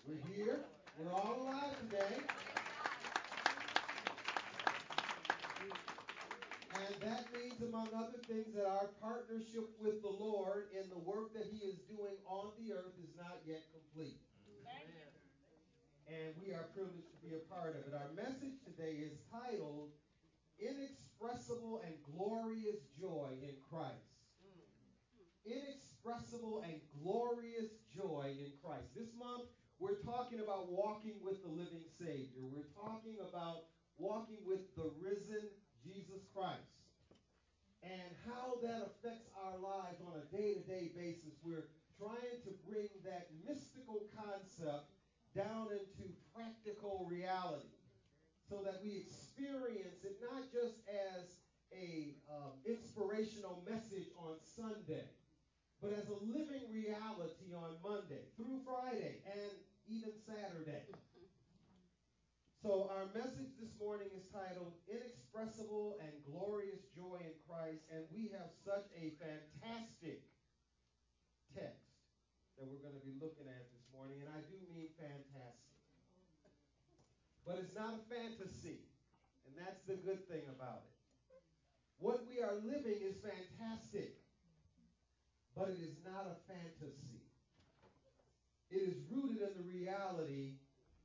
We're here. We're all alive today. And that means, among other things, that our partnership with the Lord in the work that He is doing on the earth is not yet complete. And we are privileged to be a part of it. Our message today is titled, Inexpressible and Glorious Joy in Christ. Inexpressible and glorious joy in Christ. This month, we're talking about walking with the living Savior. We're talking about walking with the risen Jesus Christ and how that affects our lives on a day-to-day basis. We're trying to bring that mystical concept down into practical reality so that we experience it not just as a inspirational message on Sunday, but as a living reality on Monday through Friday and even Saturday. So our message this morning is titled Inexpressible and Glorious Joy in Christ, and we have such a fantastic text that we're going to be looking at this morning, and I do mean fantastic. But it's not a fantasy, and that's the good thing about it. What we are living is fantastic, but it is not a fantasy. It is rooted in the reality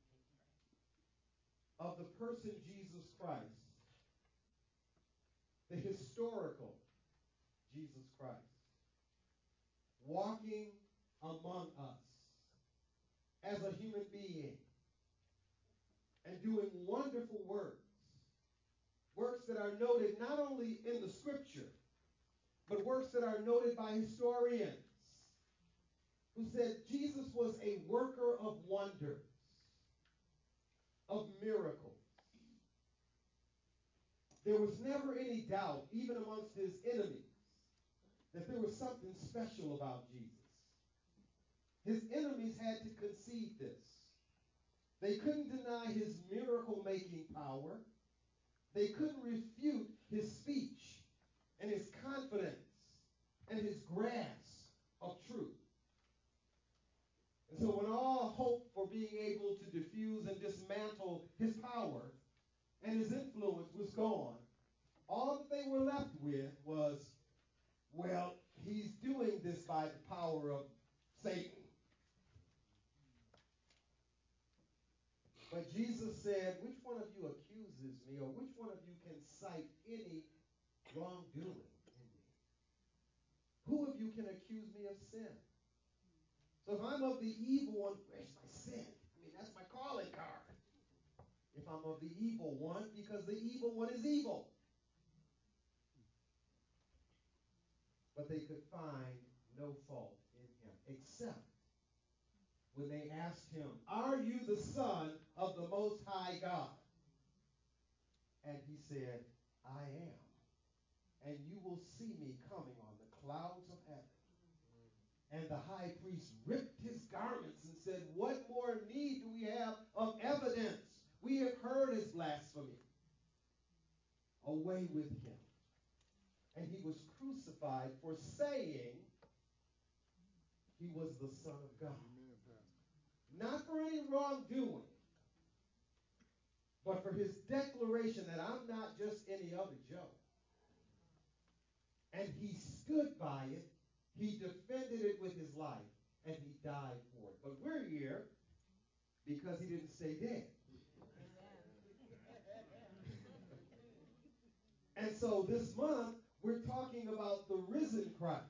of the person Jesus Christ, the historical Jesus Christ, walking among us as a human being and doing wonderful works that are noted not only in the Scripture, but works that are noted by historians who said Jesus was a worker of wonders, of miracles. There was never any doubt, even amongst his enemies, that there was something special about Jesus. His enemies had to concede this. They couldn't deny his miracle-making power. They couldn't refute his speech and his confidence and his grasp of truth. And so when all hope for being able to diffuse and dismantle his power and his influence was gone, all that they were left with was, well, he's doing this by the power of Satan. But Jesus said, which one of you accuses me, or which one of you can cite any wrongdoing in me? Who of you can accuse me of sin? So if I'm of the evil one, where's my sin? I mean, that's my calling card. If I'm of the evil one, because the evil one is evil. But they could find no fault in him, except when they asked him, are you the Son of the Most High God? And he said, I am. And you will see me coming on the clouds of heaven. And the high priest ripped his garments and said, what more need do we have of evidence? We have heard his blasphemy. Away with him. And he was crucified for saying he was the Son of God. Not for any wrongdoing, but for his declaration that I'm not just any other Joe. And he stood by it. He defended it with his life, and he died for it. But we're here because he didn't stay dead. And so this month, we're talking about the risen Christ.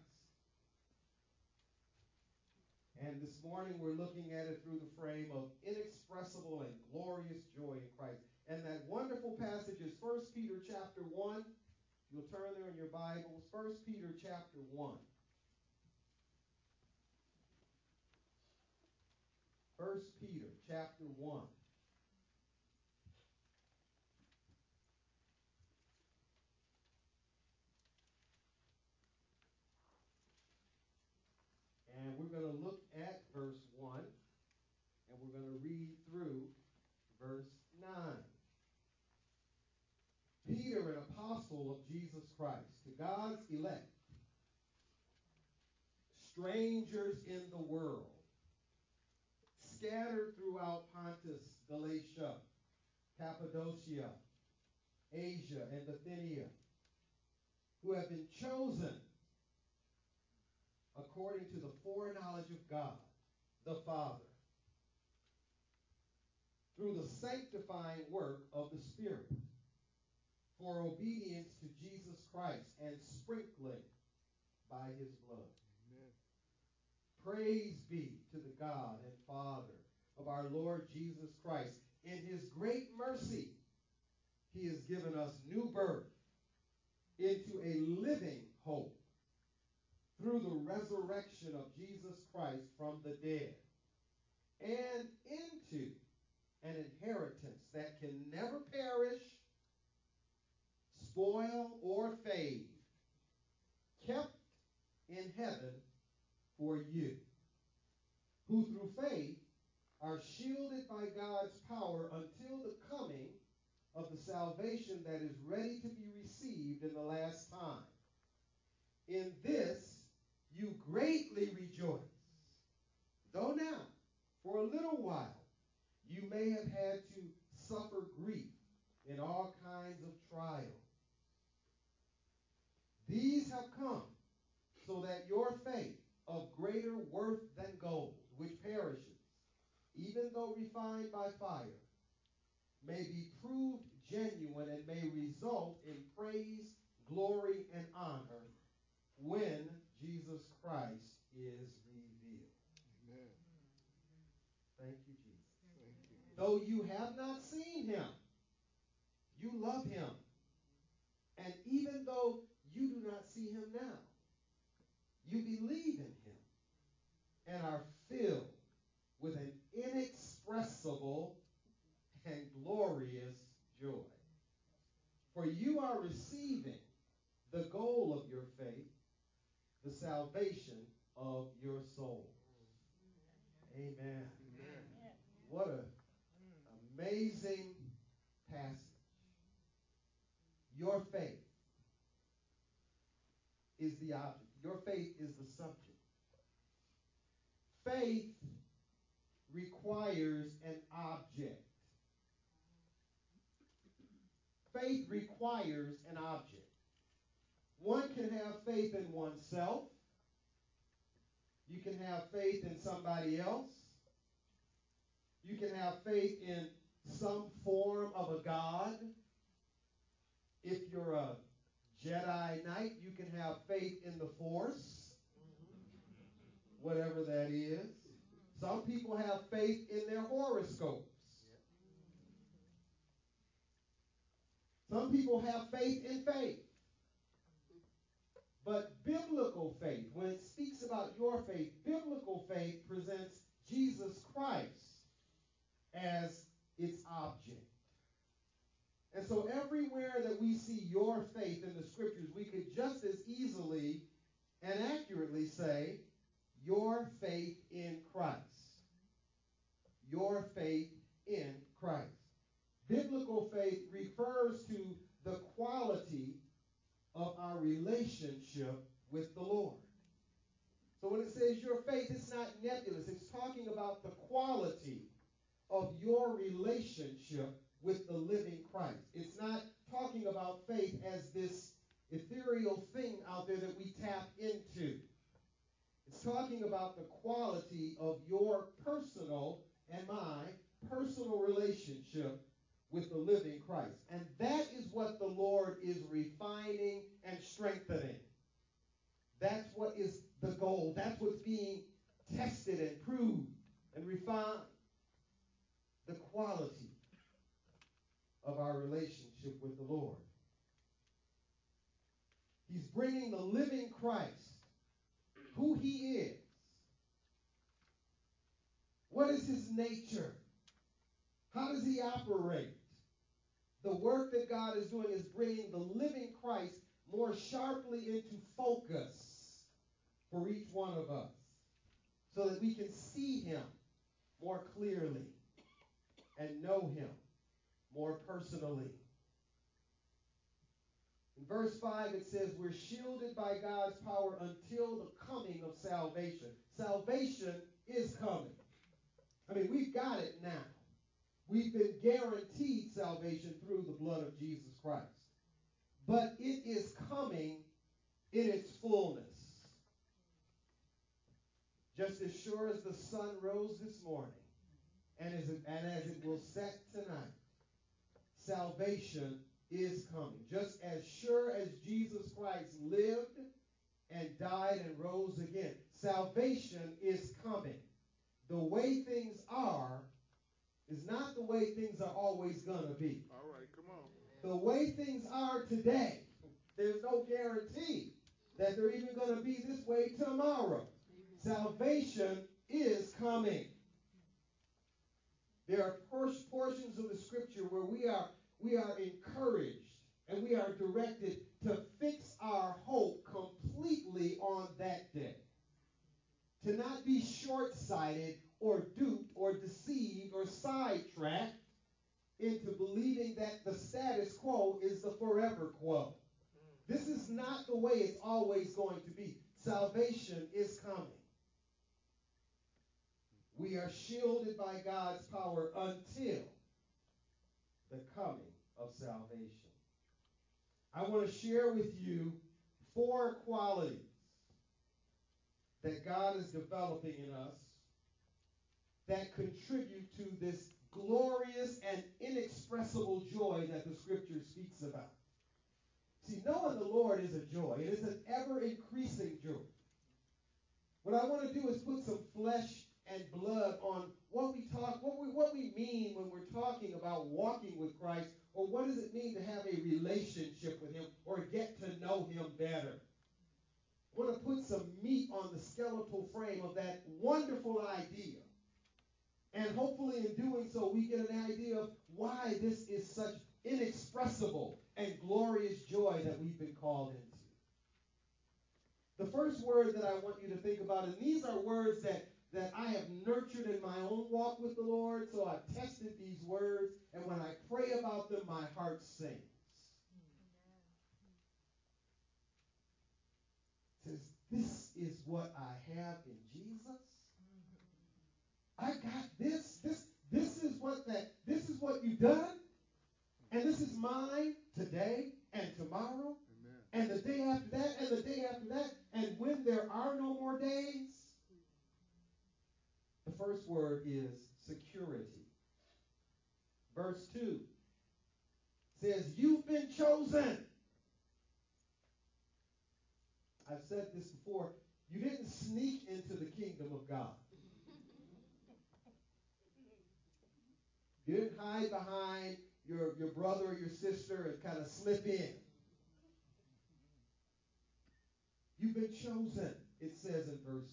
And this morning, we're looking at it through the frame of inexpressible and glorious joy in Christ. And that wonderful passage is 1 Peter chapter 1. You'll turn there in your Bibles. 1 Peter chapter 1. 1 Peter chapter 1. And we're going to look at verse 1, and we're going to read through verse 9. Peter, an apostle of Jesus Christ, to God's elect, strangers in the world, scattered throughout Pontus, Galatia, Cappadocia, Asia, and Bithynia, who have been chosen according to the foreknowledge of God, the Father, through the sanctifying work of the Spirit, for obedience to Jesus Christ and sprinkling by his blood. Amen. Praise be to the God and Father of our Lord Jesus Christ. In his great mercy, he has given us new birth into a living hope through the resurrection of Jesus Christ from the dead, and into an inheritance that can never perish, spoil, or fade, kept in heaven for you, who through faith are shielded by God's power until the coming of the salvation that is ready to be received in the last time. In this you greatly rejoice, though now, for a little while, you may have had to suffer grief in all kinds of trials. These have come so that your faith, of greater worth than gold, which perishes, even though refined by fire, may be proved genuine and may result in praise, glory, and honor when Jesus Christ is revealed. Amen. Thank you, Jesus. Thank you. Though you have not seen him, you love him. And even though you do not see him now, you believe in him and are filled with an inexpressible and glorious joy. For you are receiving the goal of your faith, the salvation of your soul. Amen. Amen. What an amazing passage. Your faith is the object. Your faith is the subject. Faith requires an object. Faith requires an object. One can have faith in oneself. You can have faith in somebody else. You can have faith in some form of a god. If you're a Jedi Knight, you can have faith in the Force, whatever that is. Some people have faith in their horoscopes. Some people have faith in faith. But biblical faith, when it speaks about your faith, biblical faith presents Jesus Christ as its object. And so everywhere that we see your faith in the scriptures, we could just as easily and accurately say, your faith in Christ. Your faith in Christ. Biblical faith refers to the quality of our relationship with the Lord. So when it says your faith, it's not nebulous. It's talking about the quality of your relationship with the living Christ. It's not talking about faith as this ethereal thing out there that we tap into. It's talking about the quality of your personal and my personal relationship with the living Christ. And that is what the Lord is refining and strengthening. That's what is the goal. That's what's being tested and proved and refined. The quality of our relationship with the Lord. He's bringing the living Christ, who he is. What is his nature? How does he operate? The work that God is doing is bringing the living Christ more sharply into focus for each one of us so that we can see him more clearly and know him more personally. In verse 5 it says, we're shielded by God's power until the coming of salvation. Salvation is coming. I mean, we've got it now. We've been guaranteed salvation through the blood of Jesus Christ. But it is coming in its fullness. Just as sure as the sun rose this morning, and as it will set tonight, salvation is coming. Just as sure as Jesus Christ lived and died and rose again, salvation is coming. The way things are is not the way things are always going to be. All right, come on. The way things are today, there's no guarantee that they're even going to be this way tomorrow. Salvation is coming. There are portions of the scripture where we are encouraged and we are directed to fix our hope completely on that day. To not be short-sighted or duped or deceived or sidetracked into believing that the status quo is the forever quo. This is not the way it's always going to be. Salvation is coming. We are shielded by God's power until the coming of salvation. I want to share with you 4 qualities that God is developing in us that contribute to this glorious and inexpressible joy that the Scripture speaks about. See, knowing the Lord is a joy. It is an ever-increasing joy. What I want to do is put some flesh and blood on what we mean when we're talking about walking with Christ, or what does it mean to have a relationship with Him or get to know Him better. I want to put some meat on the skeletal frame of that wonderful idea. And hopefully in doing so, we get an idea of why this is such inexpressible and glorious joy that we've been called into. The first word that I want you to think about, and these are words that I have nurtured in my own walk with the Lord, so I've tested these words, and when I pray about them, my heart sings. It says, this is what I have in Jesus. I got this. This is what you've done. And this is mine today and tomorrow. Amen. And the day after that and the day after that. And when there are no more days. The first word is security. Verse 2 says, you've been chosen. I've said this before. You didn't sneak into the kingdom of God. You didn't hide behind your brother or your sister and kind of slip in. You've been chosen, it says in verse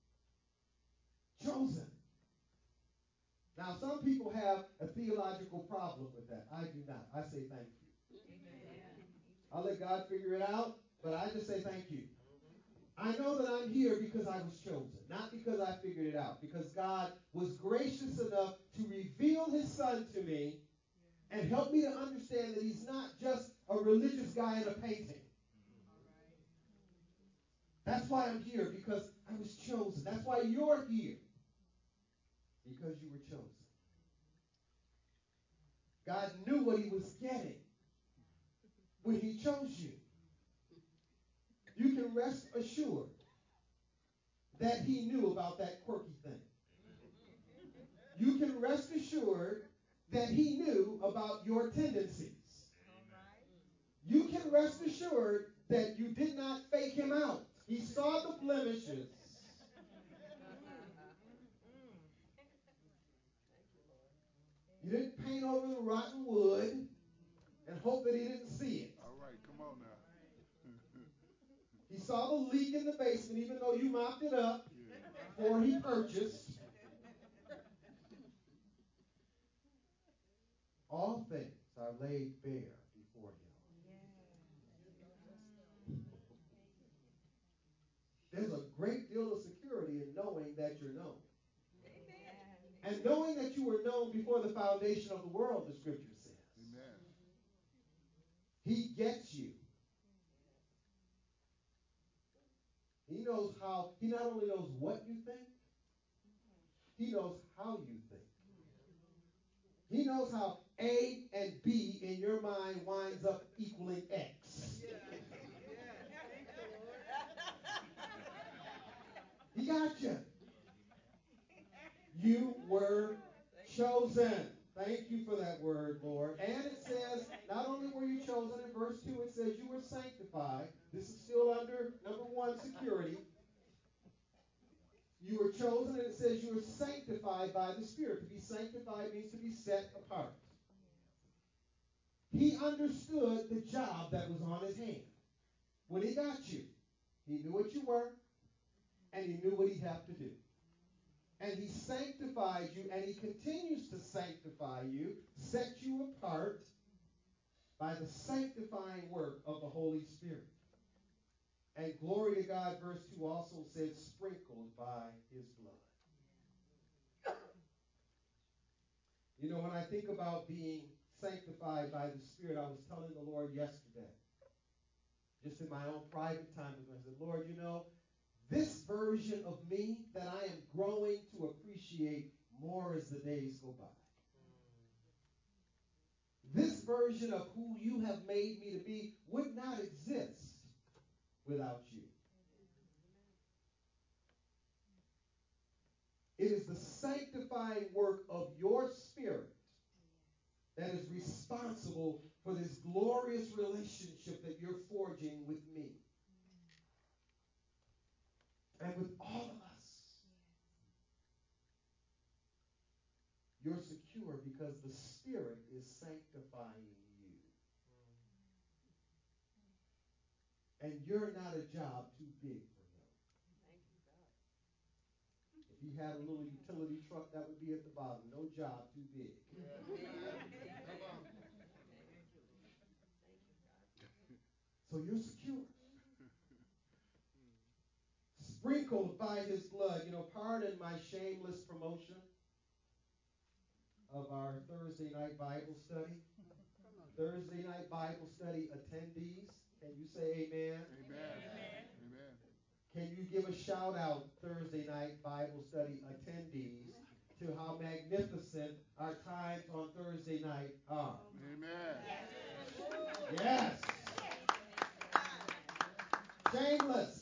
2. Chosen. Now, some people have a theological problem with that. I do not. I say thank you. Amen. I'll let God figure it out, but I just say thank you. I know that I'm here because I was chosen, not because I figured it out, because God was gracious enough to reveal His Son to me and help me to understand that He's not just a religious guy in a painting. That's why I'm here, because I was chosen. That's why you're here, because you were chosen. God knew what He was getting when He chose you. You can rest assured that He knew about that quirky thing. You can rest assured that He knew about your tendencies. You can rest assured that you did not fake Him out. He saw the blemishes. You didn't paint over the rotten wood and hope that He didn't see it. All right, come on now. He saw the leak in the basement, even though you mopped it up before He purchased. All things are laid bare before Him. There's a great deal of security in knowing that you're known. And knowing that you were known before the foundation of the world, the Scripture says. Amen. He gets you. He knows how. He not only knows what you think, He knows how you think. He knows how A and B in your mind winds up equaling X. He got you. You were chosen. Thank you for that word, Lord. And it says, not only were you chosen, in verse 2 it says you were sanctified. This is still under number 1, security. You were chosen, and it says you were sanctified by the Spirit. To be sanctified means to be set apart. He understood the job that was on his hand. When he got you, he knew what you were, and he knew what he'd have to do. And he sanctified you, and he continues to sanctify you, set you apart by the sanctifying work of the Holy Spirit. And glory to God, verse 2 also says, sprinkled by his blood. You know, when I think about being sanctified by the Spirit, I was telling the Lord yesterday, just in my own private time with him, I said, Lord, you know, this version of me that I am growing to appreciate more as the days go by. This version of who you have made me to be would not exist without you. It is the sanctifying work of your Spirit that is responsible for this glorious relationship that you're forging with me. And with all of us. You're secure because the Spirit is sanctifying you. And you're not a job too big for him. Thank you, God. If he had a little utility truck, that would be at the bottom. No job too big. So you're secure. Sprinkled by his blood. You know, pardon my shameless promotion of our Thursday night Bible study. Thursday night Bible study attendees. Can you say amen? Amen. Amen. Can you give a shout out, Thursday night Bible study attendees, to how magnificent our times on Thursday night are? Amen. Yes. Shameless.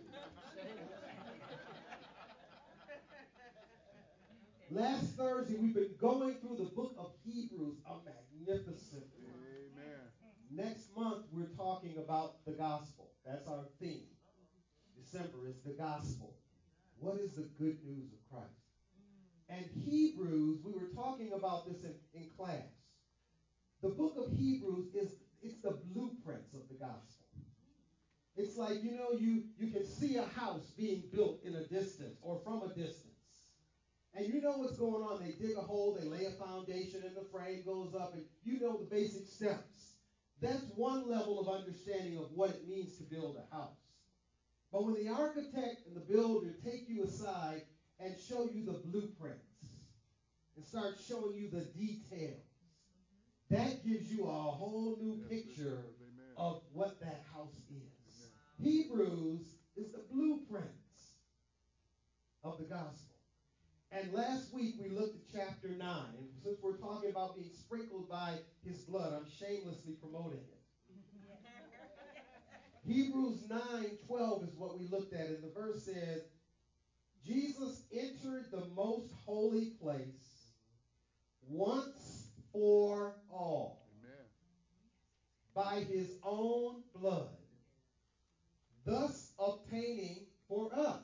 Last Thursday, we've been going through the book of Hebrews, a magnificent book. Amen. Next month, we're talking about the gospel. That's our theme. December is the gospel. What is the good news of Christ? And Hebrews, we were talking about this in class. The book of Hebrews it's the blueprints of the gospel. It's like, you know, you can see a house being built in a distance or from a distance. And you know what's going on. They dig a hole, they lay a foundation, and the frame goes up, and you know the basic steps. That's one level of understanding of what it means to build a house. But when the architect and the builder take you aside and show you the blueprints and start showing you the details, that gives you a whole new picture of what that house is. Hebrews is the blueprints of the gospel. And last week we looked at chapter 9. And since we're talking about being sprinkled by his blood, I'm shamelessly promoting it. Hebrews 9:12 is what we looked at. And the verse says, Jesus entered the most holy place once for all. Amen. By his own blood, thus obtaining for us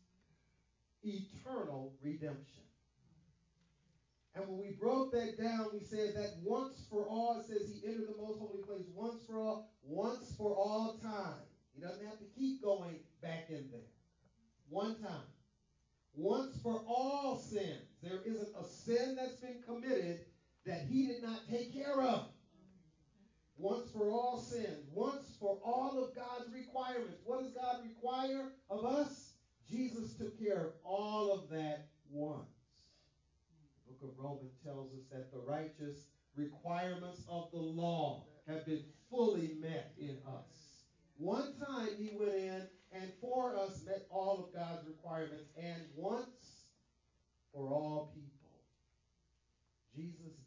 eternal redemption. And when we broke that down, we said that once for all, it says he entered the most holy place once for all time. He doesn't have to keep going back in there. One time. Once for all sins. There isn't a sin that's been committed that he did not take care of. Once for all sins. Once for all of God's requirements. What does God require of us? Jesus took care of all of that once. The book of Romans tells us that the righteous requirements of the law have been fully met in us. One time he went in and for us met all of God's requirements, and once for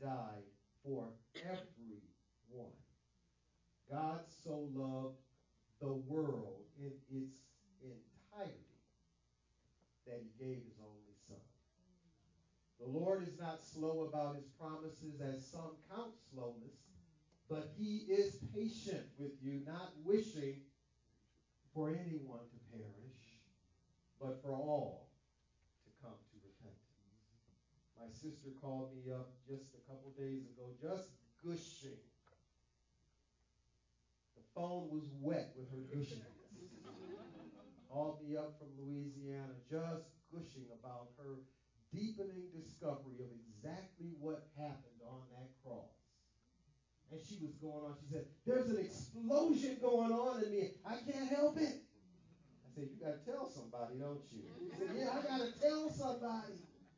died for everyone. God so loved the world in its entirety that he gave his only son. The Lord is not slow about his promises, as some count slowness, but he is patient with you, not wishing for anyone to perish, but for all to come to repentance. My sister called me up just a couple days ago, just gushing. The phone was wet with her gushing. Called me up from Louisiana, just gushing about her deepening discovery of exactly what happened on that cross. And she was going on. She said, there's an explosion going on in me. I can't help it. I said, you got to tell somebody, don't you? She said, yeah, I got to tell somebody.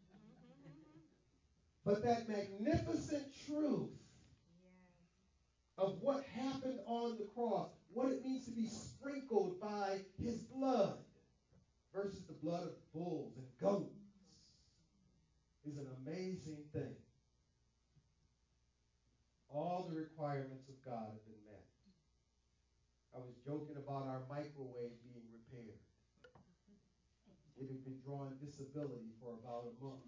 But that magnificent truth of what happened on the cross, what it means to be sprinkled by his blood versus the blood of bulls and goats, is an amazing thing. All the requirements of God have been met. I was joking about our microwave being repaired. It had been drawing disability for about a month.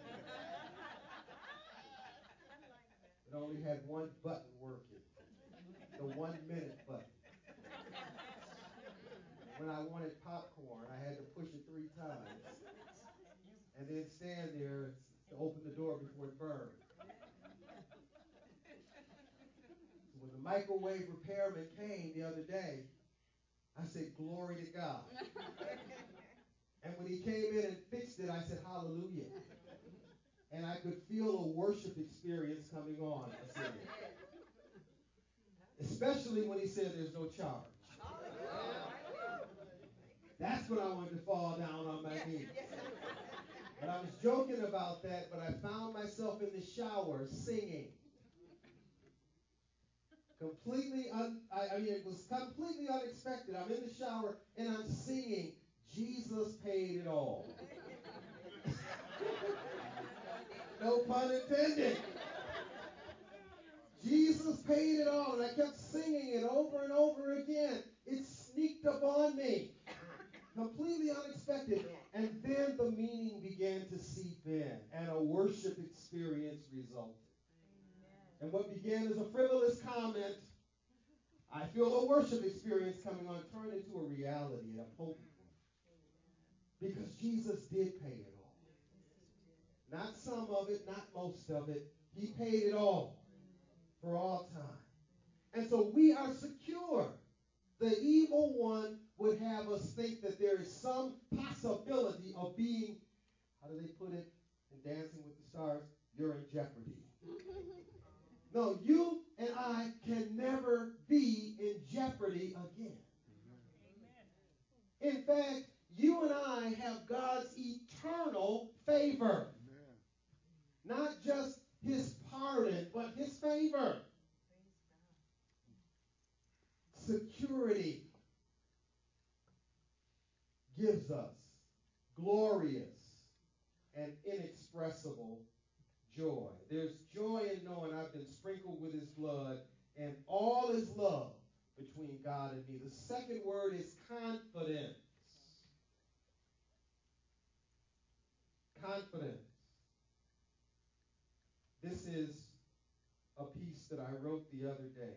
It only had one button working, the 1 minute button. When I wanted popcorn, I had to push it 3 times and then stand there to open the door before it burned. So when the microwave repairman came the other day, I said, glory to God. And when he came in and fixed it, I said, hallelujah. And I could feel a worship experience coming on. Especially when he said there's no charge. That's when I wanted to fall down on my knees. But I was joking about that, but I found myself in the shower singing. It was completely unexpected. I'm in the shower and I'm singing, Jesus paid it all. No pun intended. Jesus paid it all. And I kept singing it over and over again. It sneaked up on me. Completely unexpected. And then the meaning began to seep in. And a worship experience resulted. And what began as a frivolous comment, I feel a worship experience coming on, turned into a reality, and I'm hoping for it. Because Jesus did pay it all. Not some of it, not most of it. He paid it all for all time. And so we are secure. The evil one would have us think that there is some possibility of being, how do they put it in Dancing with the Stars? You're in jeopardy. No, you and I can never be in jeopardy again. Amen. In fact, you and I have God's eternal favor. Amen. Not just his pardon, but his favor. Security gives us glorious and inexpressible joy. There's joy in knowing I've been sprinkled with his blood and all is love between God and me. The second word is confidence. Confidence. This is a piece that I wrote the other day.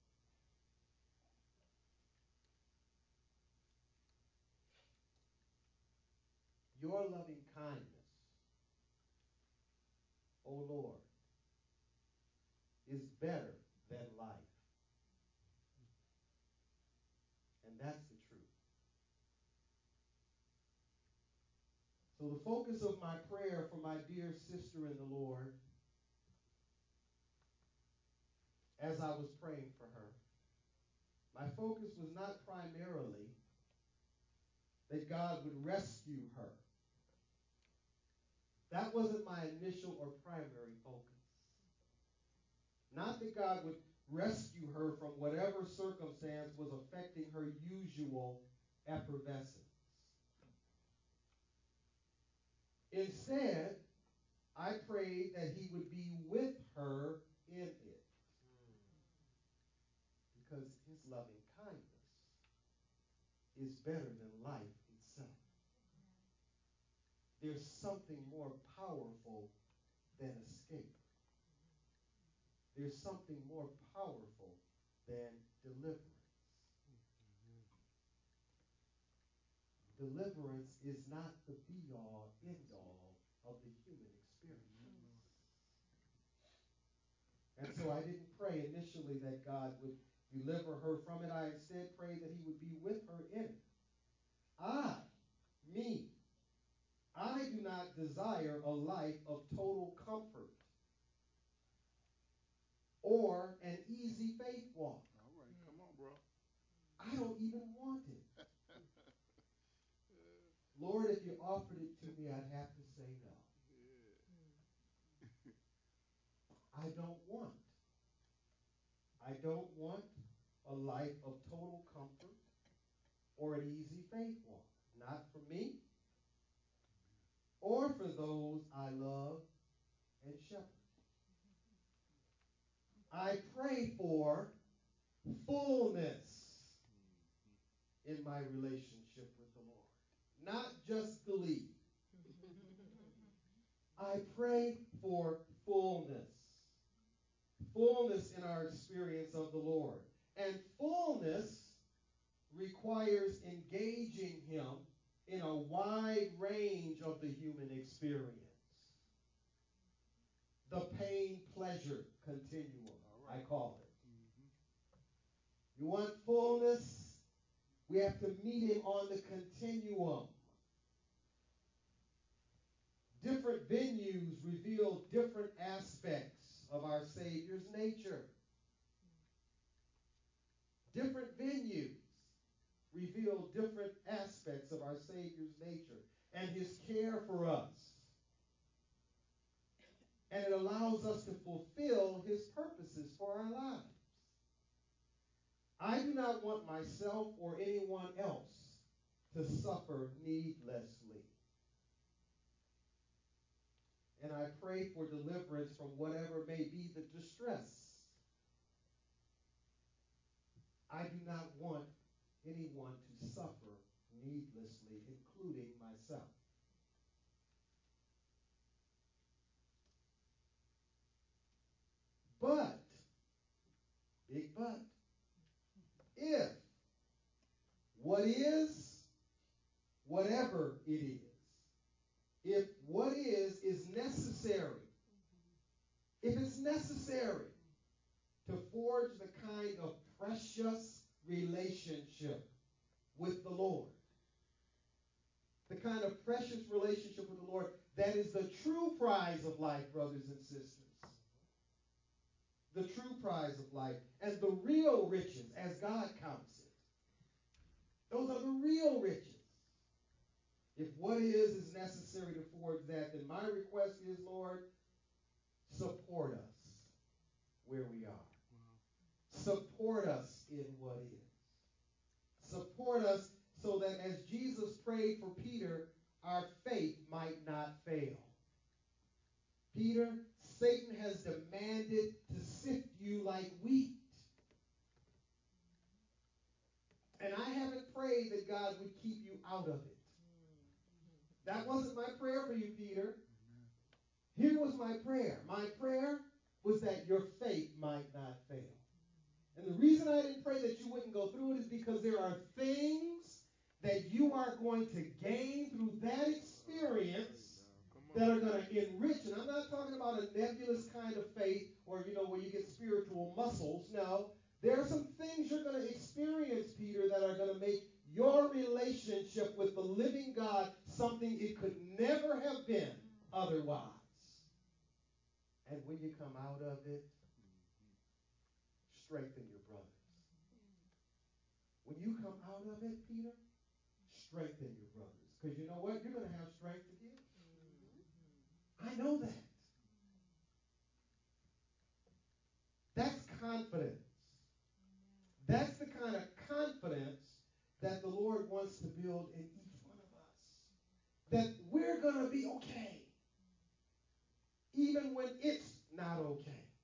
Your loving kindness, O Lord, is better than life. And that's the truth. So the focus of my prayer for my dear sister in the Lord, as I was praying for her, my focus was not primarily that God would rescue her. That wasn't my initial or primary focus. Not that God would rescue her from whatever circumstance was affecting her usual effervescence. Instead, I prayed that he would be with her in it. Because his loving kindness is better than life itself. There's something more powerful than escape. There's something more powerful than deliverance. Deliverance is not the be-all, end-all of the human experience. And so I didn't pray initially that God would deliver her from it. I instead prayed that he would be with her in it. I do not desire a life of total comfort or an easy faith walk. All right, come on, bro. I don't even want it. Lord, if you offered it to me, I'd have to say no. I don't want. I don't want a life of total comfort or an easy faith walk. Not for me or for those I love and shepherd. I pray for fullness in my relationship with the Lord. Not just believe. I pray for fullness. Fullness in our experience of the Lord. And fullness requires engaging him in a wide range of the human experience. The pain-pleasure continuum, I call it. You want fullness? We have to meet him on the continuum. Different venues reveal different aspects of our Savior's nature. Different venues reveal different aspects of our Savior's nature and his care for us. And it allows us to fulfill his purposes for our lives. I do not want myself or anyone else to suffer needlessly. And I pray for deliverance from whatever may be the distress. I do not want anyone to suffer needlessly, including myself. But, big but, if what is, whatever it is, if what is necessary, if it's necessary to forge the kind of precious relationship with the Lord, the kind of precious relationship with the Lord that is the true prize of life, brothers and sisters. The true prize of life and the real riches as God counts it. Those are the real riches. If what is necessary to forge that, then my request is, Lord, support us where we are. Support us in what is. Support us so that as Jesus prayed for Peter, our faith might not fail. Peter, Satan has demanded to sift you like wheat. And I haven't prayed that God would keep you out of it. That wasn't my prayer for you, Peter. Here was my prayer. My prayer was that your faith might not fail. And the reason I didn't pray that you wouldn't go through it is because there are things that you are going to gain through that experience that are going to enrich. And I'm not talking about a nebulous kind of faith or, where you get spiritual muscles. No, there are some things you're going to experience, Peter, that are going to make your relationship with the living God something it could never have been otherwise. And when you come out of it, strengthen your brothers. When you come out of it, Peter, strengthen your brothers. Because you know what? You're going to have strength to give. I know that. That's confidence. That's the kind of confidence that the Lord wants to build in each one of us. That we're going to be okay. Even when it's not okay.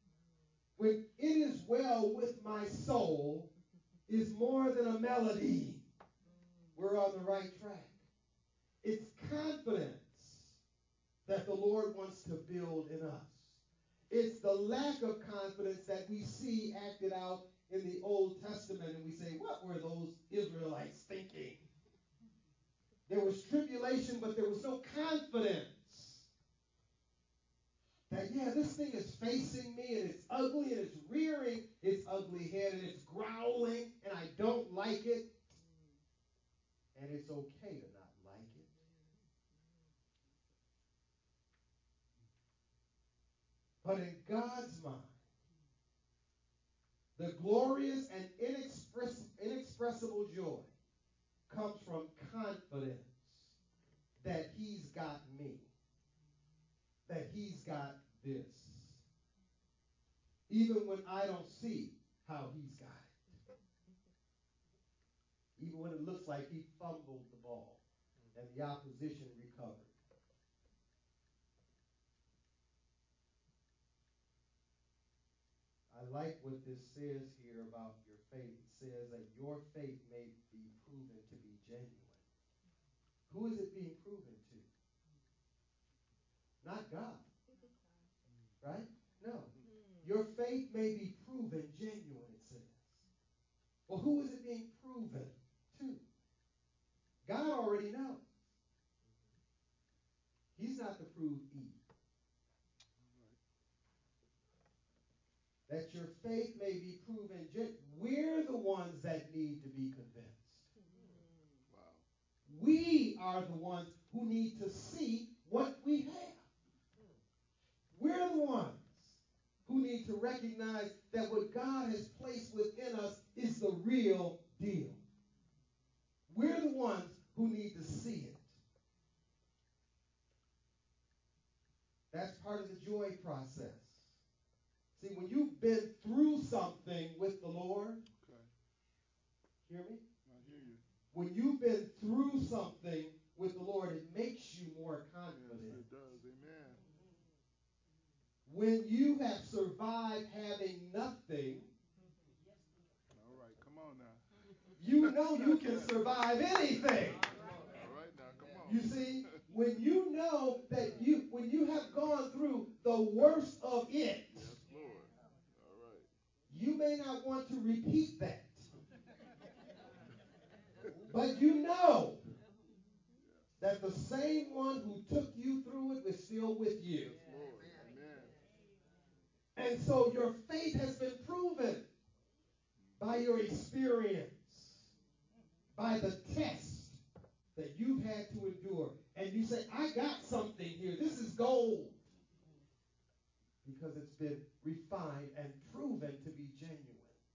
when it is well with my soul is more than a melody. We're on the right track. It's confidence that the Lord wants to build in us. It's the lack of confidence that we see acted out in the Old Testament, and we say, what were those Israelites thinking? There was tribulation, but there was no confidence that, yeah, this thing is facing me, and it's ugly, and it's rearing its ugly head, and it's growling, and I don't like it. And it's okay to not like it. But in God's mind, the glorious and inexpressible joy comes from confidence that he's got me, that he's got this, even when I don't see how he's got it, even when it looks like he fumbled the ball and the opposition recovered. I like what this says here about your faith. It says that your faith may be proven to be genuine. Who is it being proven to? Not God. Right? No. Your faith may be proven genuine, it says. Well, who is it being proven to? God already knows. He's not the proved Eve. That your faith may be proven genuine. We're the ones that need to be convinced. Wow. We are the ones who need to see what we have. We're the ones who need to recognize that what God has placed within us is the real deal. We're the ones who need to see it. That's part of the joy process. See, when you've been through something with the Lord, hear me? I hear you. When you've been through something with the Lord, it makes you more confident. Yes, it does. Amen. When you have survived having nothing, all right, come on now. You know you can survive anything. All right now, come on. You see, when you know that when you have gone through the worst of it, yes, Lord. All right. You may not want to repeat that. But you know that the same one who took you through it is still with you. Yes, Lord. Amen. And so your faith has been proven by your experience, by the test that you've had to endure. And you say, I got something here. This is gold. Because it's been refined and proven to be genuine.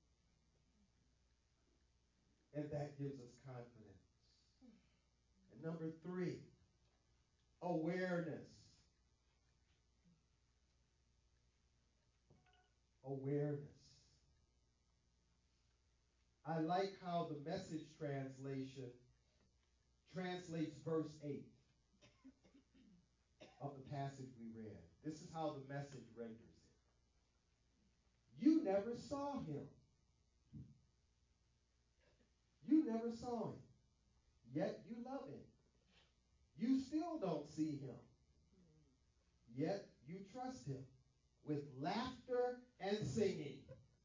And that gives us confidence. And number 3, awareness. Awareness. I like how the Message translation translates verse 8 of the passage we read. This is how the Message renders it. You never saw him. You never saw him. Yet you love him. You still don't see him. Yet you trust him with laughter and singing.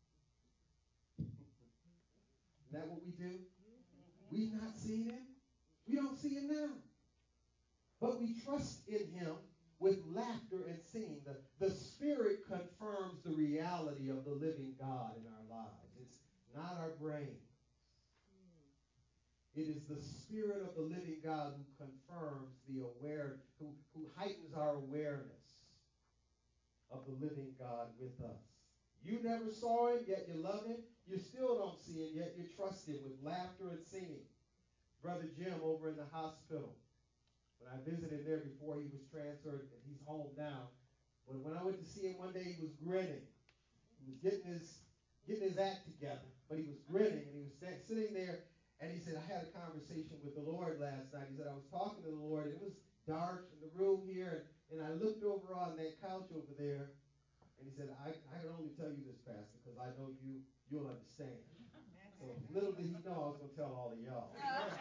Isn't that what we do? We've not seen him. We don't see him now. But we trust in him with laughter and singing. The Spirit confirms the reality of the living God in our lives. It's not our brain. It is the Spirit of the living God who confirms who heightens our awareness of the living God with us. You never saw him, yet you love him. You still don't see him, yet you trust him with laughter and singing. Brother Jim over in the hospital, when I visited there before he was transferred, and he's home now, but when I went to see him one day, he was grinning. He was getting his act together, but he was grinning, and he was sitting there, and he said, I had a conversation with the Lord last night. He said, I was talking to the Lord, and it was dark in the room here, and I looked over on that couch over there, And he said, I can only tell you this, Pastor, because I know you'll understand. So little did he know I was going to tell all of y'all.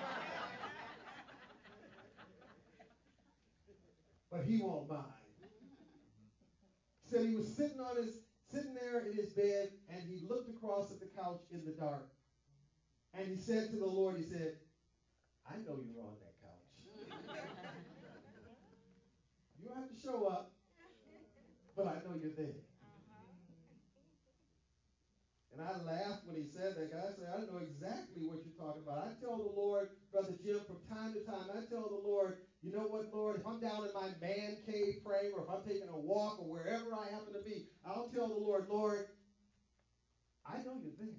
But he won't mind. He said he was sitting there in his bed, and he looked across at the couch in the dark. And he said to the Lord, he said, I know you're on that couch. You don't have to show up, but I know you're there. And I laughed when he said that. I said, I know exactly what you're talking about. I tell the Lord, Brother Jim, from time to time, I tell the Lord, you know what, Lord, if I'm down in my man cave praying, or if I'm taking a walk, or wherever I happen to be, I'll tell the Lord, Lord, I know you're there.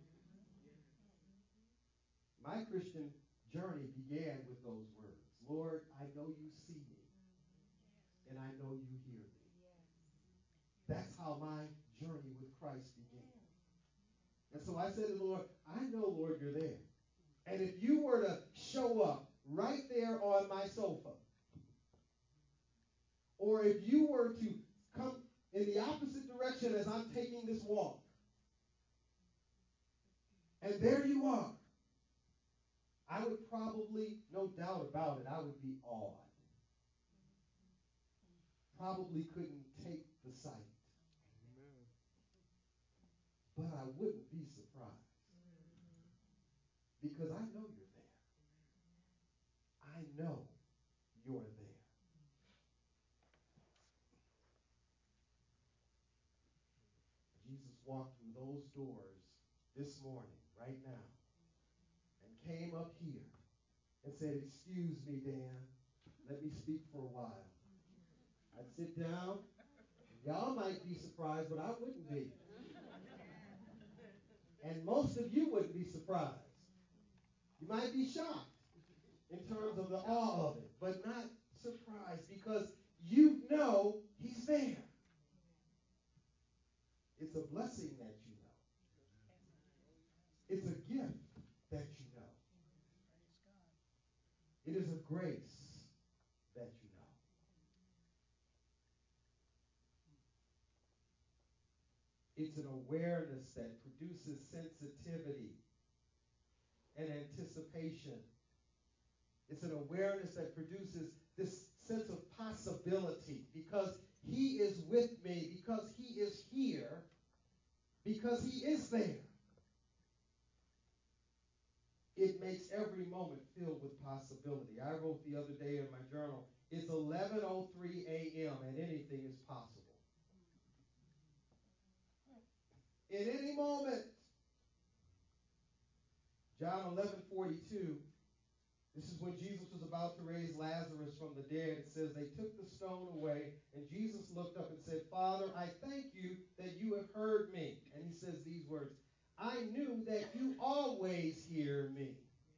My Christian journey began with those words. Lord, I know you see me, and I know you hear me. That's how my journey with Christ began. And so I said to the Lord, I know, Lord, you're there. And if you were to show up right there on my sofa, or if you were to come in the opposite direction as I'm taking this walk, and there you are, I would probably, no doubt about it, I would be awed. Probably couldn't take the sight. But I wouldn't be surprised. Because I know you're there. I know you're there. Jesus walked through those doors this morning, right now, and came up here and said, excuse me, Dan, let me speak for a while. I'd sit down. Y'all might be surprised, but I wouldn't be. And most of you wouldn't be surprised. You might be shocked in terms of the awe of it, but not surprised because you know he's there. It's a blessing that you know. It's a gift that you know. It is a grace that you know. It's an awareness that produces sensitivity and anticipation. It's an awareness that produces this sense of possibility because he is with me, because he is here, because he is there. It makes every moment filled with possibility. I wrote the other day in my journal, it's 11:03 a.m. and anything is possible. In any moment. John 11:42, this is when Jesus was about to raise Lazarus from the dead. It says, they took the stone away, and Jesus looked up and said, Father, I thank you that you have heard me. And he says these words, I knew that you always hear me.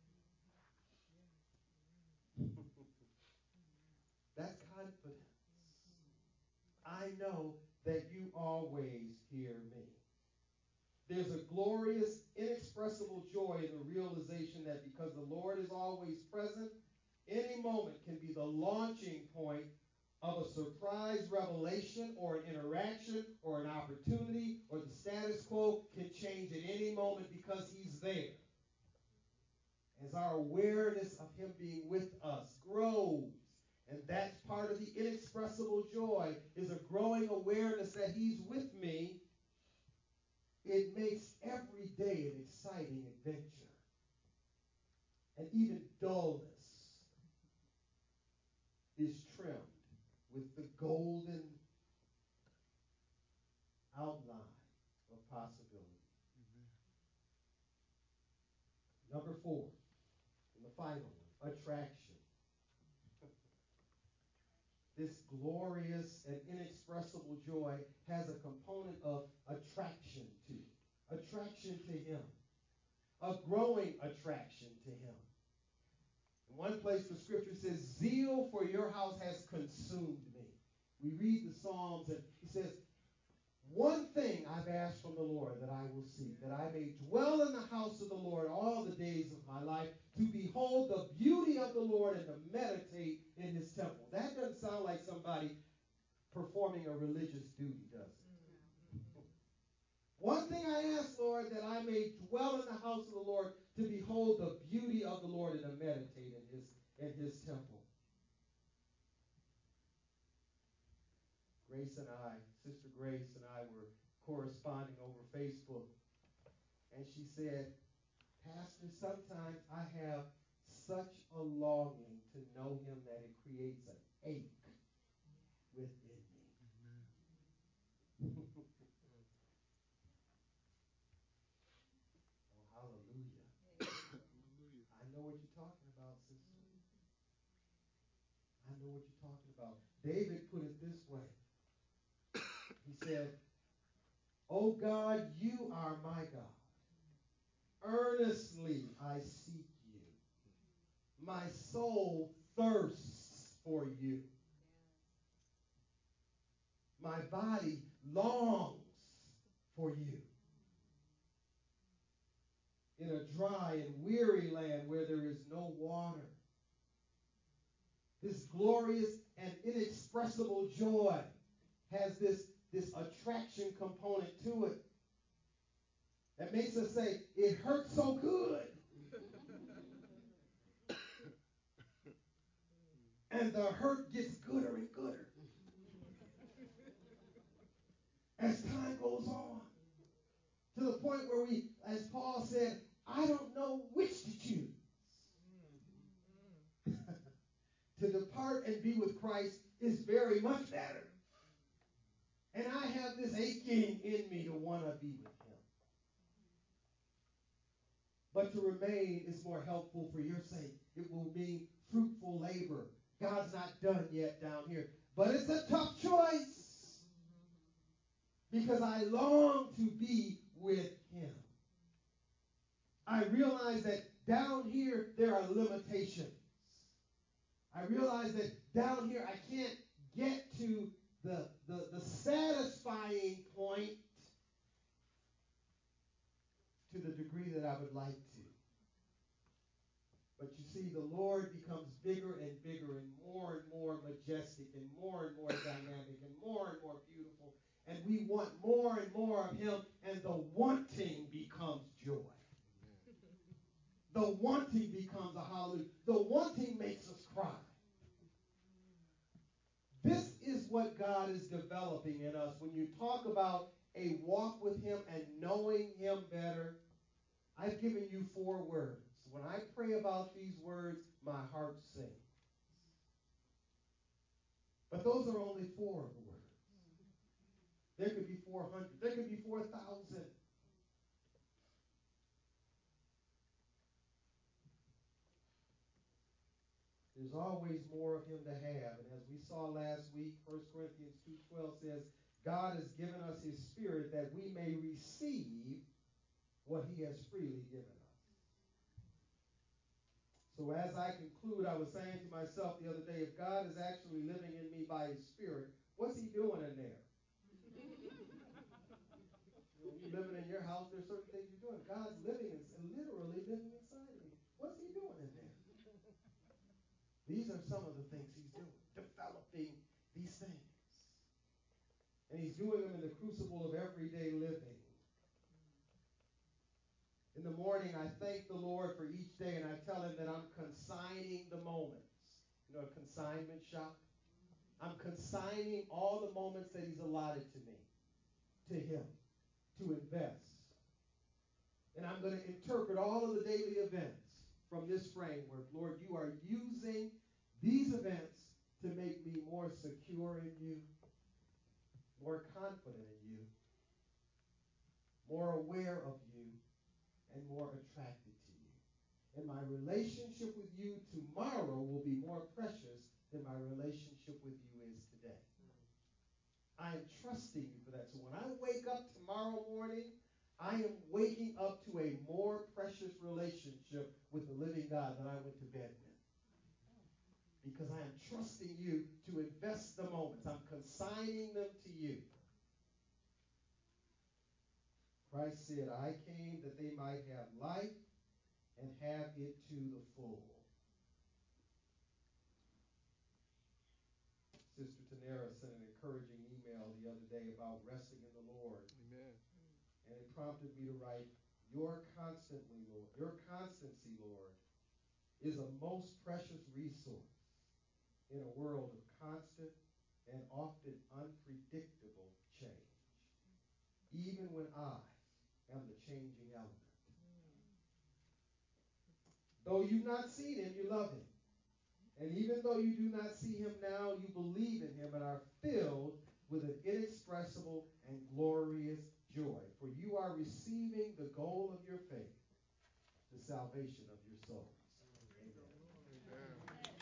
That's confidence. I know that you always hear me. There's a glorious, inexpressible joy in the realization that because the Lord is always present, any moment can be the launching point of a surprise revelation or an interaction or an opportunity, or the status quo can change at any moment because he's there. As our awareness of him being with us grows, and that's part of the inexpressible joy, is a growing awareness that he's with me. It makes every day an exciting adventure. And even dullness is trimmed with the golden outline of possibility. Mm-hmm. Number 4, and the final one, attraction. This glorious and inexpressible joy has a component of attraction to it. Attraction to him. A growing attraction to him. In one place the scripture says, zeal for your house has consumed me. We read the Psalms and he says, one thing I've asked from the Lord that I will seek, that I may dwell in the house of the Lord all the days of my life, to behold the beauty of the Lord and to meditate in his temple. That doesn't sound like somebody performing a religious duty, does it? One thing I ask, Lord, that I may dwell in the house of the Lord, to behold the beauty of the Lord and to meditate in his temple. Sister Grace and I were corresponding over Facebook. And she said, Pastor, sometimes I have such a longing to know him that it creates an ache within me. Oh, hallelujah. I know what you're talking about, sister. I know what you're talking about. David put it this way. He said, "Oh God, you are my God. Earnestly I seek you. My soul thirsts for you. My body longs for you. In a dry and weary land where there is no water. This glorious and inexpressible joy has this attraction component to it that makes us say, it hurts so good. And the hurt gets gooder and gooder as time goes on. To the point where we, as Paul said, I don't know which to choose. To depart and be with Christ is very much better. And I have this aching in me to want to be with him. But to remain is more helpful for your sake. It will mean fruitful labor. God's not done yet down here. But it's a tough choice. Because I long to be with him. I realize that down here there are limitations. I realize that down here I can't get to the satisfying point to the degree that I would like to. But you see, the Lord becomes bigger and bigger and more majestic and more dynamic and more beautiful. And we want more and more of him, and the wanting becomes joy. The wanting becomes a hallelujah. The wanting makes us cry. This is what God is developing in us. When you talk about a walk with him and knowing him better, I've given you 4 words. When I pray about these words, my heart sings. But those are only 4 of the words. There could be 400. There could be 4,000. There's always more of him to have. And as we saw last week, 1 Corinthians 2:12 says, God has given us his spirit that we may receive what he has freely given us. So as I conclude, I was saying to myself the other day, if God is actually living in me by his spirit, what's he doing in there? When you're living in your house, there's certain things you're doing. God's literally living inside of me. What's he doing in there? These are some of the things he's doing, developing these things. And he's doing them in the crucible of everyday living. In the morning, I thank the Lord for each day, and I tell him that I'm consigning the moments. You know, a consignment shop? I'm consigning all the moments that he's allotted to me, to him, to invest. And I'm going to interpret all of the daily events from this framework. Lord, you are using these events to make me more secure in you, more confident in you, more aware of you, and more attracted to you. And my relationship with you tomorrow will be more precious than my relationship with you is today. I am trusting you for that. So when I wake up tomorrow morning, I am waking up to a more precious relationship with the living God that I went to bed with. Because I am trusting you to invest the moments. I'm consigning them to you. Christ said, I came that they might have life and have it to the full. Sister Tanera sent an encouraging email the other day about resting in the Lord. Amen. And it prompted me to write, your constancy, Lord, is a most precious resource in a world of constant and often unpredictable change. Even when I am the changing element. Though you've not seen him, you love him. And even though you do not see him now, you believe in him and are filled with an inexpressible and glorious joy. For you are receiving the goal of your faith, the salvation of your souls. Amen. Amen.